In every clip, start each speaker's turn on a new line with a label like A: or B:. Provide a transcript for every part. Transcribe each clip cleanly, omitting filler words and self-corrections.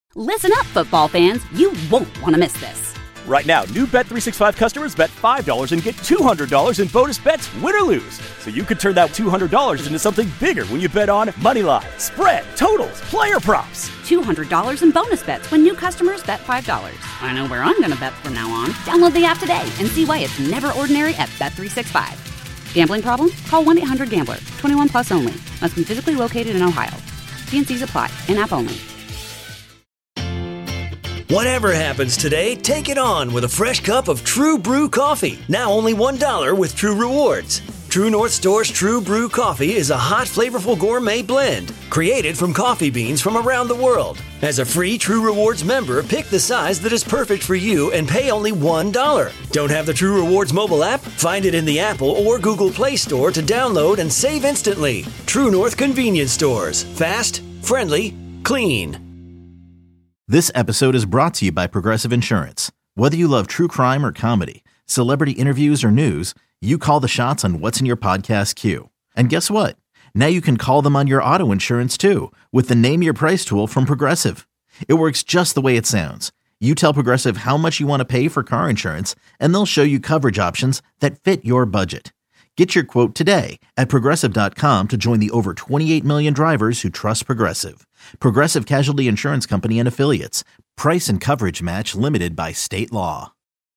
A: Listen up, football fans. You won't want to miss this.
B: Right now, new Bet365 customers bet $5 and get $200 in bonus bets, win or lose. So you could turn that $200 into something bigger when you bet on moneyline, spread, totals, player props.
A: $200 in bonus bets when new customers bet $5. I know where I'm going to bet from now on. Download the app today and see why it's never ordinary at Bet365. Gambling problem? Call 1-800-GAMBLER. 21 plus only. Must be physically located in Ohio. T&Cs apply. In-app only.
C: Whatever happens today, take it on with a fresh cup of True Brew coffee. Now only $1 with True Rewards. True North Store's True Brew coffee is a hot, flavorful gourmet blend created from coffee beans from around the world. As a free True Rewards member, pick the size that is perfect for you and pay only $1. Don't have the True Rewards mobile app? Find it in the Apple or Google Play Store to download and save instantly. True North Convenience Stores. Fast, friendly, clean.
D: This episode is brought to you by Progressive Insurance. Whether you love true crime or comedy, celebrity interviews or news, you call the shots on what's in your podcast queue. And guess what? Now you can call them on your auto insurance too with the Name Your Price tool from Progressive. It works just the way it sounds. You tell Progressive how much you want to pay for car insurance, and they'll show you coverage options that fit your budget. Get your quote today at Progressive.com to join the over 28 million drivers who trust Progressive. Progressive Casualty Insurance Company and Affiliates. Price and coverage match limited by state law.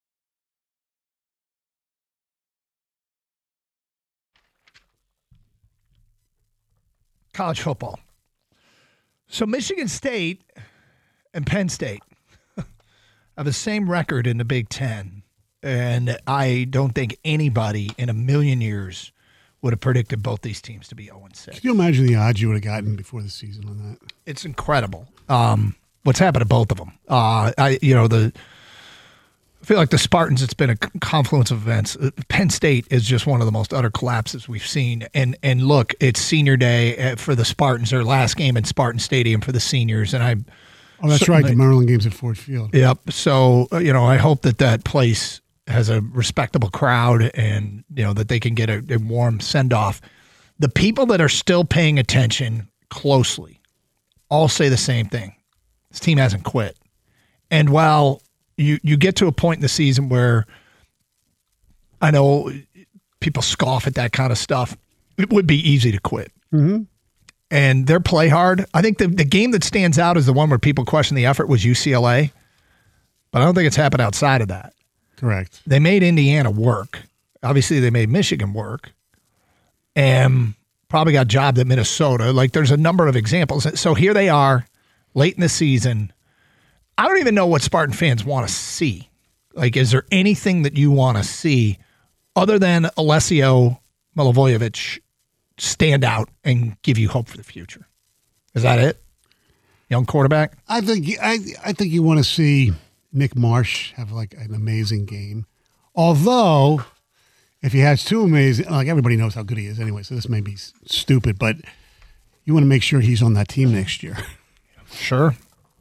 E: College football. So Michigan State and Penn State have the same record in the Big Ten. And I don't think anybody in a million years would have predicted both these teams to be 0-6.
F: Can you imagine the odds you would have gotten before the season on that?
E: It's incredible. What's happened to both of them? I feel like the Spartans, it's been a confluence of events. Penn State is just one of the most utter collapses we've seen. And look, it's senior day for the Spartans, their last game in Spartan Stadium for the seniors. And
F: oh, that's right. The Maryland game's at Ford Field.
E: Yep. So, I hope that place has a respectable crowd and, that they can get a warm send-off. The people that are still paying attention closely all say the same thing. This team hasn't quit. And while you get to a point in the season where I know people scoff at that kind of stuff, it would be easy to quit.
F: Mm-hmm.
E: And they're play hard. I think the game that stands out is the one where people question the effort was UCLA, but I don't think it's happened outside of that.
F: Correct.
E: They made Indiana work. Obviously, they made Michigan work and probably got jobbed at Minnesota. Like, there's a number of examples. So here they are late in the season. I don't even know what Spartan fans want to see. Like, is there anything that you want to see other than Alessio Milivojevic stand out and give you hope for the future? Is that it? Young quarterback?
F: I think you want to see Nick Marsh have like an amazing game. Although, if he has two amazing, like everybody knows how good he is anyway, so this may be stupid, but you want to make sure he's on that team next year.
E: Sure.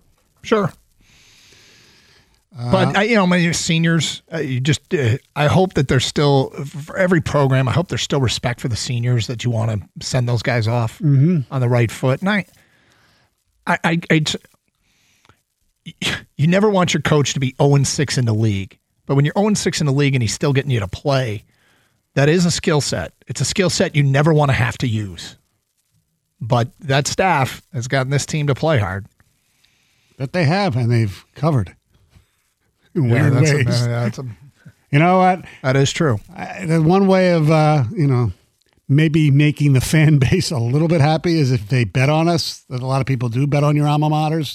E: But, seniors, I hope that there's still, for every program, I hope there's still respect for the seniors, that you want to send those guys off on the right foot. And you never want your coach to be 0-6 in the league. But when you're 0-6 in the league and he's still getting you to play, that is a skill set. It's a skill set you never want to have to use. But that staff has gotten this team to play hard.
F: That they have, and they've covered in weird ways. You know what?
E: That is true.
F: The one way of, maybe making the fan base a little bit happy is if they bet on us. That a lot of people do bet on your alma maters.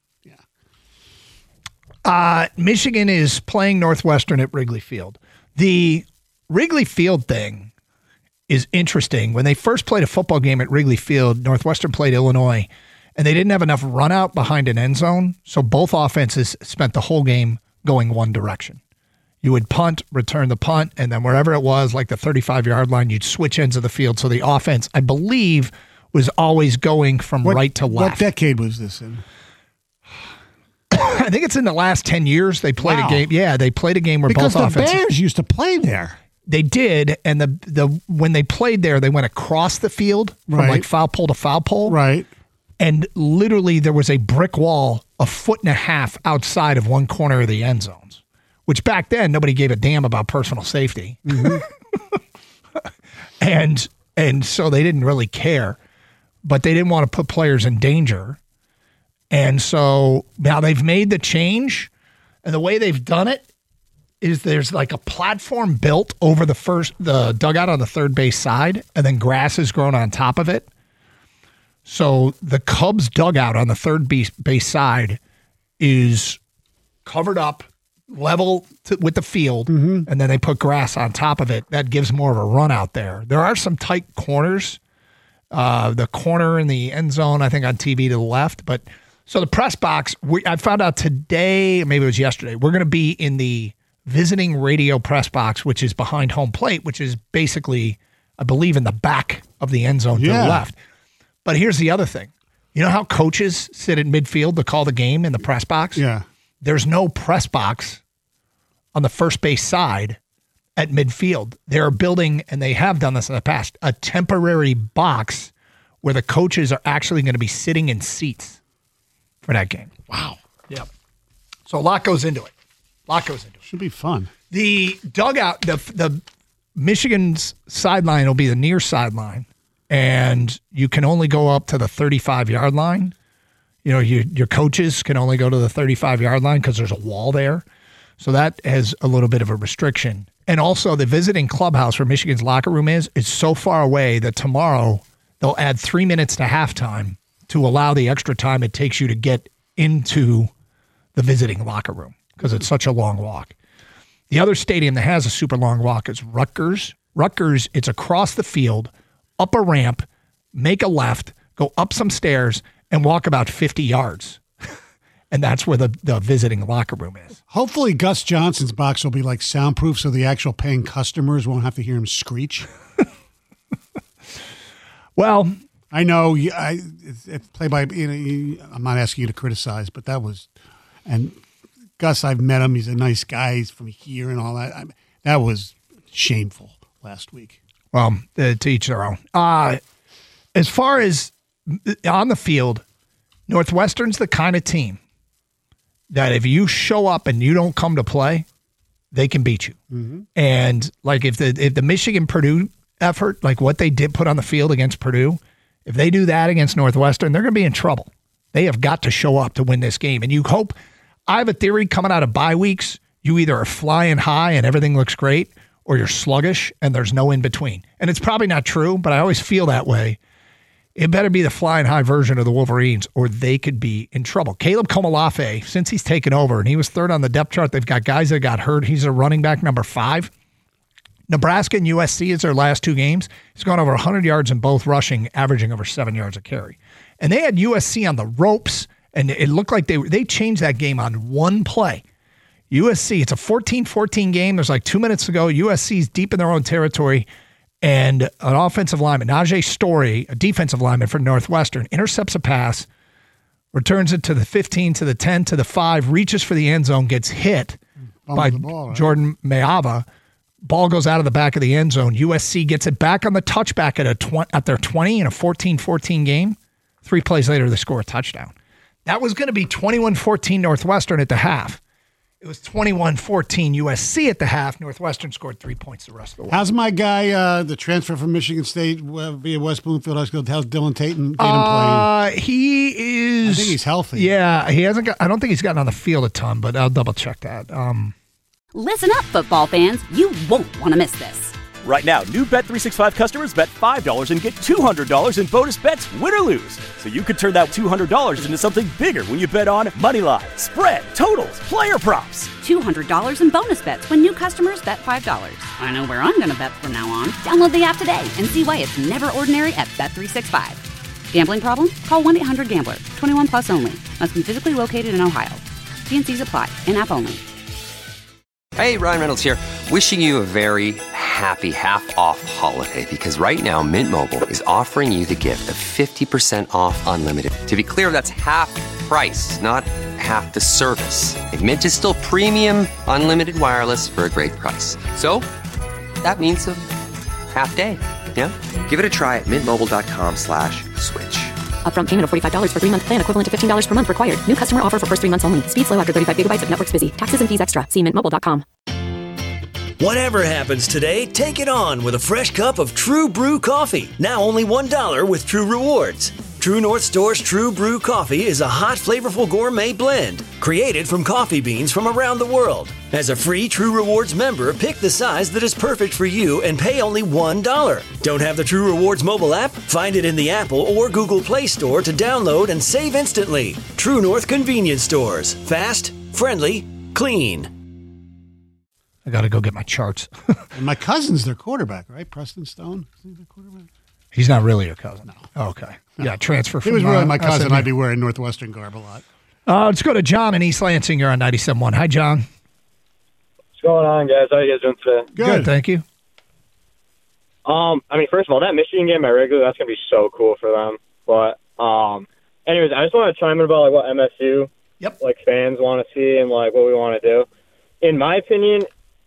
E: Michigan is playing Northwestern at Wrigley Field. The Wrigley Field thing is interesting. When they first played a football game at Wrigley Field, Northwestern played Illinois, and they didn't have enough run out behind an end zone, so both offenses spent the whole game going one direction. You would punt, return the punt, and then wherever it was, like the 35-yard line, you'd switch ends of the field. So the offense, I believe, was always going from right to left.
F: What decade was this in?
E: I think it's in the last 10 years they played a game. Yeah, they played a game where both offenses.
F: Because the Bears used to play there.
E: They did, and the when they played there, they went across the field from like foul pole to foul pole.
F: Right.
E: And literally there was a brick wall a foot and a half outside of one corner of the end zones, which back then nobody gave a damn about personal safety. Mm-hmm. and so they didn't really care, but they didn't want to put players in danger. And so now they've made the change, and the way they've done it is there's like a platform built over the dugout on the third base side, and then grass is grown on top of it. So the Cubs dugout on the third base side is covered up, level with the field, and then they put grass on top of it. That gives more of a run out there. There are some tight corners. The corner in the end zone, I think on TV to the left. But so the press box, I found out today, maybe it was yesterday, we're going to be in the visiting radio press box, which is behind home plate, which is basically, I believe, in the back of the end zone to the left. But here's the other thing. You know how coaches sit in midfield to call the game in the press box?
F: Yeah.
E: There's no press box on the first base side at midfield. They're building, and they have done this in the past, a temporary box where the coaches are actually going to be sitting in seats for that game.
F: Wow.
E: Yep. So a lot goes into it.
F: Should be fun.
E: The dugout, the Michigan's sideline will be the near sideline, and you can only go up to the 35-yard line. You know, your coaches can only go to the 35-yard line because there's a wall there. So that has a little bit of a restriction. And also the visiting clubhouse where Michigan's locker room is so far away that tomorrow they'll add 3 minutes to halftime to allow the extra time it takes you to get into the visiting locker room because it's such a long walk. The other stadium that has a super long walk is Rutgers. Rutgers, it's across the field, up a ramp, make a left, go up some stairs, and walk about 50 yards. And that's where the visiting locker room is.
F: Hopefully Gus Johnson's box will be like soundproof so the actual paying customers won't have to hear him screech.
E: Well,
F: I know it's played by, I'm not asking you to criticize, but that was, and Gus, I've met him. He's a nice guy. He's from here and all that. That was shameful last week.
E: Well, to each their own. As far as on the field, Northwestern's the kind of team that if you show up and you don't come to play, they can beat you. Mm-hmm. And like if the Michigan-Purdue effort, like what they did put on the field against Purdue, if they do that against Northwestern, they're going to be in trouble. They have got to show up to win this game. And you hope, I have a theory coming out of bye weeks, you either are flying high and everything looks great, or you're sluggish and there's no in between. And it's probably not true, but I always feel that way. It better be the flying high version of the Wolverines or they could be in trouble. Caleb Komolafe, since he's taken over, and he was third on the depth chart, they've got guys that got hurt. He's a running back number 5. Nebraska and USC is their last 2 games. He's gone over 100 yards in both rushing, averaging over 7 yards a carry. And they had USC on the ropes, and it looked like they changed that game on one play. USC, it's a 14-14 game. There's like 2 minutes to go. USC's deep in their own territory. And an offensive lineman, Najee Story, a defensive lineman for Northwestern, intercepts a pass, returns it to the 15, to the 10, to the 5, reaches for the end zone, gets hit by Jordan Mayava. Ball goes out of the back of the end zone. USC gets it back on the touchback at their 20 in a 14-14 game. 3 plays later, they score a touchdown. That was going to be 21-14 Northwestern at the half. It was 21-14 USC at the half. Northwestern scored 3 points the rest of the way.
F: How's my guy, the transfer from Michigan State via West Bloomfield High School? How's Dylan Tatum playing?
E: He is.
F: I think he's healthy.
E: Yeah, he hasn't. I don't think he's gotten on the field a ton, but I'll double check that.
A: Listen up, football fans. You won't want to miss this.
B: Right now, new Bet365 customers bet $5 and get $200 in bonus bets, win or lose. So you could turn that $200 into something bigger when you bet on Moneyline, spread, totals, player props.
A: $200 in bonus bets when new customers bet $5. I know where I'm going to bet from now on. Download the app today and see why it's never ordinary at Bet365. Gambling problem? Call 1-800-GAMBLER. 21 plus only. Must be physically located in Ohio. T&Cs apply. In-app only.
G: Hey, Ryan Reynolds here. Wishing you a very happy half-off holiday because right now Mint Mobile is offering you the gift of 50% off unlimited. To be clear, that's half price, not half the service. And Mint is still premium unlimited wireless for a great price. So that means a half day. Yeah? Give it a try at mintmobile.com/switch.
H: Upfront payment of $45 for 3-month plan equivalent to $15 per month required. New customer offer for first 3 months only. Speed slow after 35 gigabytes if network's busy. Taxes and fees extra. See mintmobile.com.
C: Whatever happens today, take it on with a fresh cup of True Brew coffee. Now only $1 with True Rewards. True North Store's True Brew coffee is a hot, flavorful gourmet blend created from coffee beans from around the world. As a free True Rewards member, pick the size that is perfect for you and pay only $1. Don't have the True Rewards mobile app? Find it in the Apple or Google Play Store to download and save instantly. True North Convenience Stores. Fast, friendly, clean.
E: I got to go get my charts.
F: And my cousin's their quarterback, right? Preston Stone? Is he their quarterback?
E: He's not really your cousin.
F: No.
E: Oh, okay.
F: No.
E: Yeah, transfer from
F: If he was really my cousin,
E: SMU.
F: I'd be wearing Northwestern garb a lot.
E: Let's go to John in East Lansing. You're on 97.1. Hi, John.
I: What's going on, guys? How you guys doing today?
E: Good, thank you.
I: First of all, that Michigan game at Wrigley, that's going to be so cool for them. But, anyways, I just want to chime in about, what MSU, fans want to see and, what we want to do. In my opinion,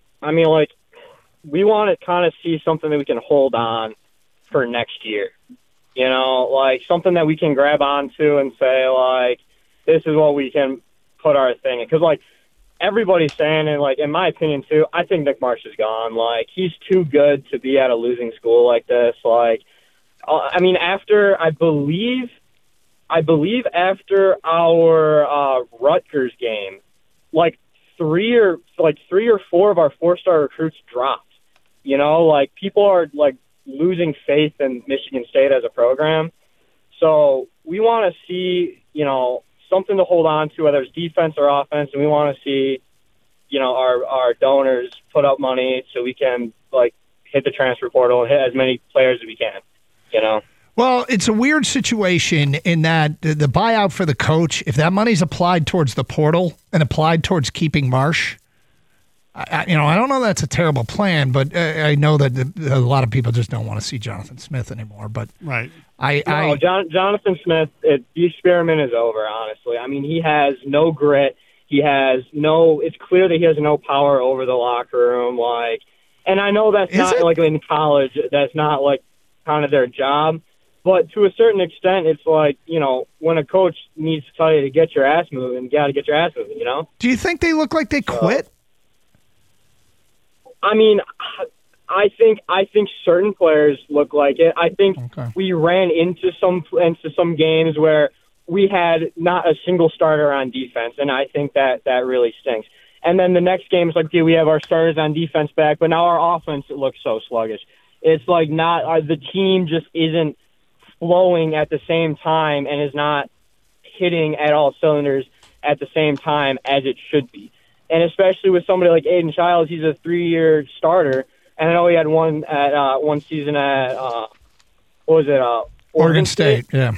I: we want to kind of see something that we can hold on for next year. Something that we can grab onto and say, this is what we can put our thing in. Because, everybody's saying, and, in my opinion, too, I think Nick Marsh is gone. He's too good to be at a losing school like this. After, I believe after our Rutgers game, 3 or 4 of our 4-star recruits dropped. People are, losing faith in Michigan State as a program. So we want to see, something to hold on to, whether it's defense or offense, and we want to see, our donors put up money so we can, hit the transfer portal and hit as many players as we can,
E: Well, it's a weird situation in that the buyout for the coach, if that money's applied towards the portal and applied towards keeping Marsh, I don't know that's a terrible plan, but I know that a lot of people just don't want to see Jonathan Smith anymore. But
F: right,
I: Jonathan Smith, the experiment is over. Honestly, he has no grit. It's clear that he has no power over the locker room. And I know that's not in college. That's not kind of their job. But to a certain extent, it's when a coach needs to tell you to get your ass moving, you got to get your ass moving.
E: Do you think they look like they quit?
I: I think certain players look like it. I think we ran into some games where we had not a single starter on defense, and I think that really stinks. And then the next game is we have our starters on defense back, but now our offense, it looks so sluggish. It's the team just isn't flowing at the same time and is not hitting at all cylinders at the same time as it should be. And especially with somebody like Aiden Childs, he's a 3-year starter. And I know he had one season at Oregon State.
E: Yeah.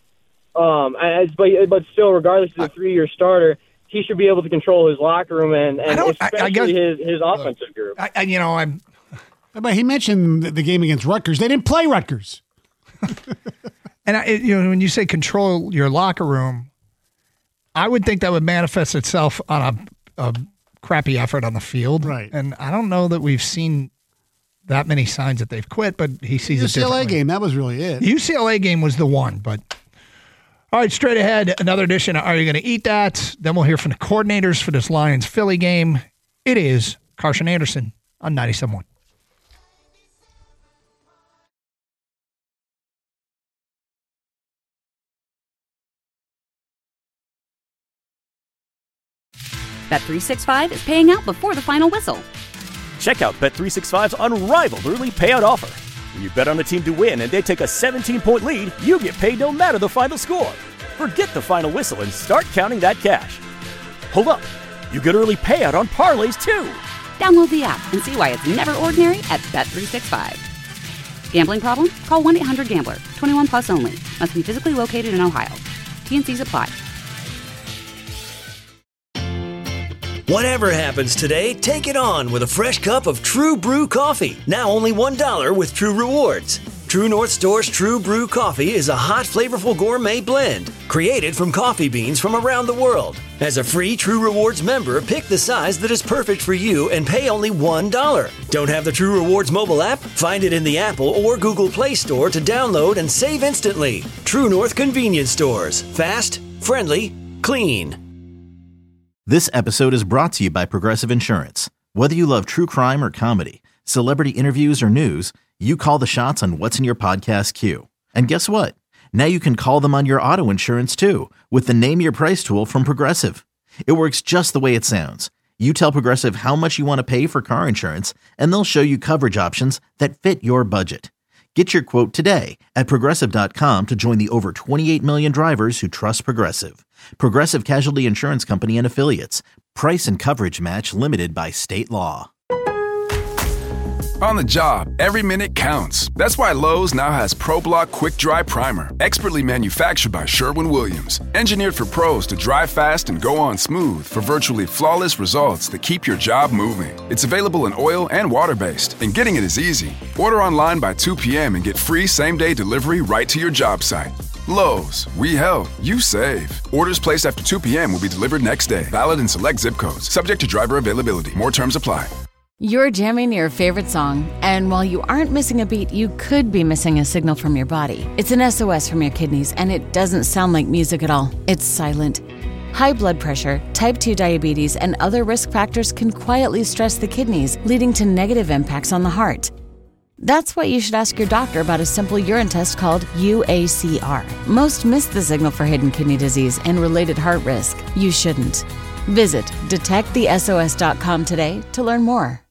I: But still, regardless of the 3-year starter, he should be able to control his locker room and especially his offensive group.
F: But he mentioned the game against Rutgers. They didn't play Rutgers.
E: And when you say control your locker room, I would think that would manifest itself on a crappy effort on the field.
F: Right.
E: And I don't know that we've seen that many signs that they've quit, but he sees it differently.
F: UCLA game, that was really it.
E: The UCLA game was the one, but all right, straight ahead, another edition of Are You Going to Eat That? Then we'll hear from the coordinators for this Lions-Philly game. It is Carson Anderson on 97.1.
A: Bet365 is paying out before the final whistle.
B: Check out Bet365's unrivaled early payout offer. When you bet on a team to win and they take a 17-point lead, you get paid no matter the final score. Forget the final whistle and start counting that cash. Hold up. You get early payout on parlays, too.
A: Download the app and see why it's never ordinary at Bet365. Gambling problem? Call 1-800-GAMBLER. 21 plus only. Must be physically located in Ohio. T&Cs apply.
C: Whatever happens today, take it on with a fresh cup of True Brew coffee. Now only $1 with True Rewards. True North Store's True Brew Coffee is a hot, flavorful gourmet blend created from coffee beans from around the world. As a free True Rewards member, pick the size that is perfect for you and pay only $1. Don't have the True Rewards mobile app? Find it in the Apple or Google Play Store to download and save instantly. True North Convenience Stores. Fast, friendly, clean.
D: This episode is brought to you by Progressive Insurance. Whether you love true crime or comedy, celebrity interviews or news, you call the shots on what's in your podcast queue. And guess what? Now you can call them on your auto insurance too with the Name Your Price tool from Progressive. It works just the way it sounds. You tell Progressive how much you want to pay for car insurance, and they'll show you coverage options that fit your budget. Get your quote today at Progressive.com to join the over 28 million drivers who trust Progressive. Progressive Casualty Insurance Company and Affiliates. Price and coverage match limited by state law.
J: On the job, every minute counts. That's why Lowe's now has ProBlock Quick Dry Primer, expertly manufactured by Sherwin-Williams. Engineered for pros to dry fast and go on smooth for virtually flawless results that keep your job moving. It's available in oil and water-based, and getting it is easy. Order online by 2 p.m. and get free same-day delivery right to your job site. Lowe's, we help, you save. Orders placed after 2 p.m. will be delivered next day. Valid in select zip codes. Subject to driver availability. More terms apply.
K: You're jamming your favorite song, and while you aren't missing a beat, you could be missing a signal from your body. It's an SOS from your kidneys, and it doesn't sound like music at all. It's silent. High blood pressure, type 2 diabetes, and other risk factors can quietly stress the kidneys, leading to negative impacts on the heart. That's why you should ask your doctor about a simple urine test called UACR. Most miss the signal for hidden kidney disease and related heart risk. You shouldn't. Visit detectthesos.com today to learn more.